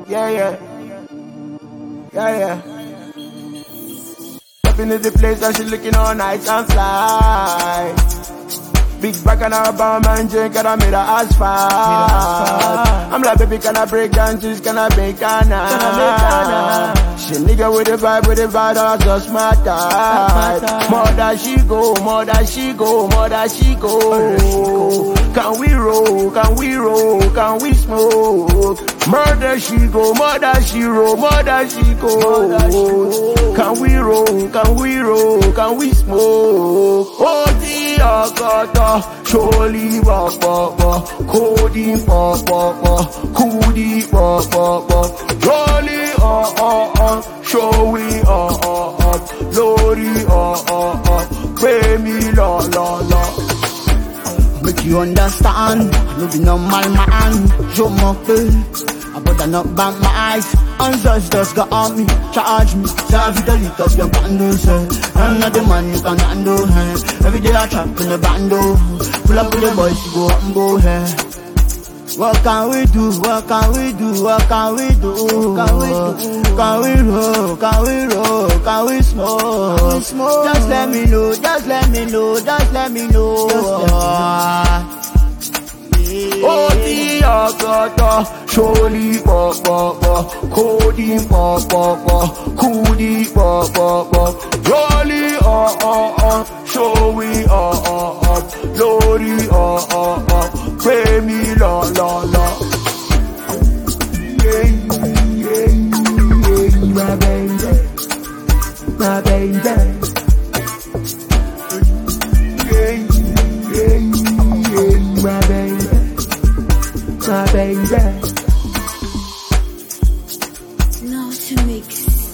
Yeah. Stepping into the place and she looking all nice and fly. Big back and her bomb and drink and I made her asphalt. I'm like, baby, can I break down juice? Can I make her She nigga with the vibe, that's just my type. More that she go. Can we roll, can we smoke? Murder she go, murder she roll, murder she go. Can we roll, can we smoke? Oh, the Agata, surely Cody Coolie Jolly showy Lori pay me la. Make you understand, no be normal man. Show my face, I better not bang my eyes. Ancestors got on me, charge me. Serve you the lick up your bando, sir. I'm not the man you can handle, hey. Every day I trap in the bando. Pull up with the boys, you go and go, hey. What can we do? Can we smoke? Just let me know. Oh, the Agata, surely Cody Coolie Jolly showy Lori pay me la. Yeah, my baby. Now to mix.